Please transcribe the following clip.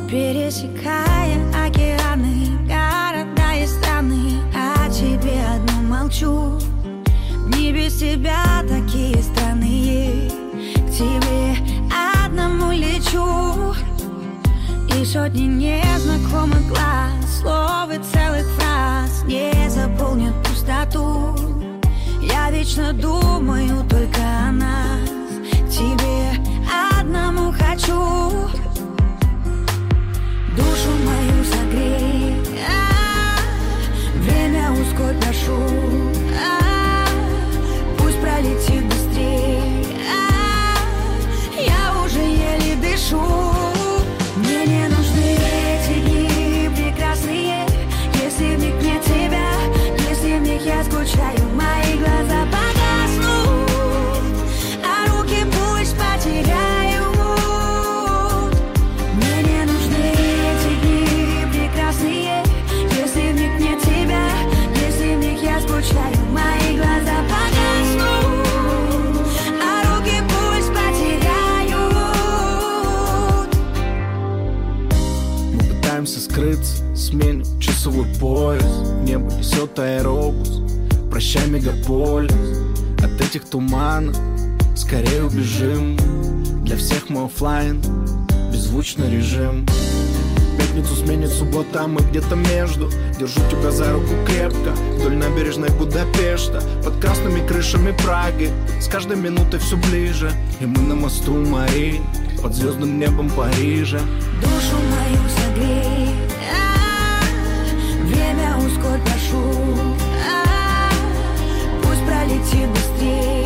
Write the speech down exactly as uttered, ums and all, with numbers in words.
Пересекая океаны, города и страны, о тебе одну молчу. Не без тебя такие странные, к тебе одному лечу. И сотни незнакомых глаз, слов и целых фраз не заполнят пустоту. Я вечно думаю только о нас, к тебе одному хочу. Душу мою согрей, а-а-а. Время ускорь, прошу, а-а-а. Пусть пролетит быстрей, а-а-а. Я уже еле дышу. Мне не нужны эти дни прекрасные, если в них нет тебя, если в них я скучаю, мои глаза погаснут, а руки пусть потеряют. Мне не нужны эти дни прекрасные, если в них нет тебя, если в них я скучаю, мои глаза погаснут, а руки пусть потеряют. Мы пытаемся скрыться, сменим часовой пояс, небо несет аэробус, прощай мегаполис. От этих туманов скорее убежим, для всех мы оффлайн, беззвучный режим. Пятницу сменит суббота, мы где-то между. Держу тебя за руку крепко, вдоль набережной Будапешта, под красными крышами Праги, с каждой минутой все ближе. И мы на мосту Мари, под звездным небом Парижа. Душу мою согрей, а-а-а. Время ускорь, прошу, а-а-а. Пусть пролетит быстрее.